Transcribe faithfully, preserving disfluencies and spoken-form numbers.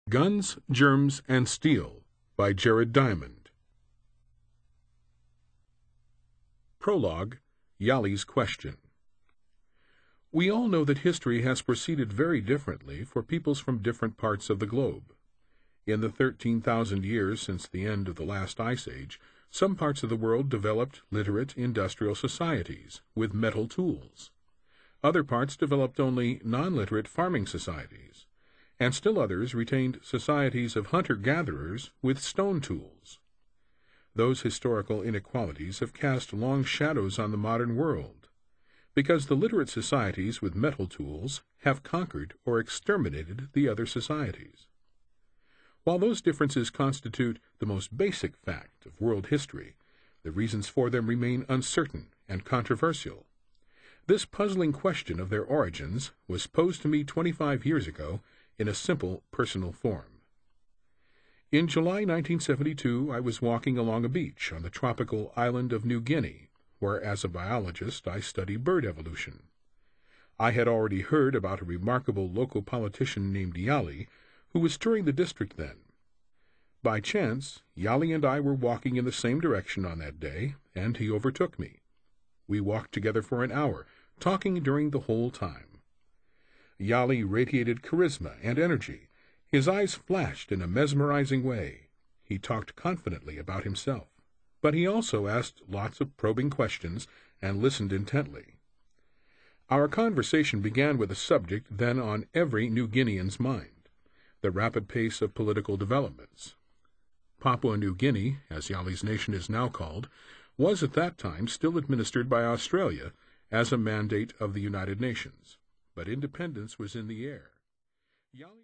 Guns, Germs, and Steel by Jared Diamond. Prologue, Yali's Question. We all know that history has proceeded very differently for peoples from different parts of the globe. In the thirteen thousand years since the end of the last ice age, some parts of the world developed literate industrial societies with metal tools. Other parts developed only non-literate farming societies, and still others retained societies of hunter-gatherers with stone tools. Those historical inequalities have cast long shadows on the modern world, because the literate societies with metal tools have conquered or exterminated the other societies. While those differences constitute the most basic fact of world history, the reasons for them remain uncertain and controversial. This puzzling question of their origins was posed to me twenty-five years ago in a simple personal form. In July nineteen seventy-two, I was walking along a beach on the tropical island of New Guinea, where as a biologist I study bird evolution. I had already heard about a remarkable local politician named Yali, who was touring the district then. By chance, Yali and I were walking in the same direction on that day, and he overtook me. We walked together for an hour, talking during the whole time. Yali radiated charisma and energy. His eyes flashed in a mesmerizing way. He talked confidently about himself, but he also asked lots of probing questions and listened intently. Our conversation began with a subject then on every New Guinean's mind: the rapid pace of political developments. Papua New Guinea, as Yali's nation is now called, was at that time still administered by Australia as a mandate of the United Nations, but independence was in the air. Yali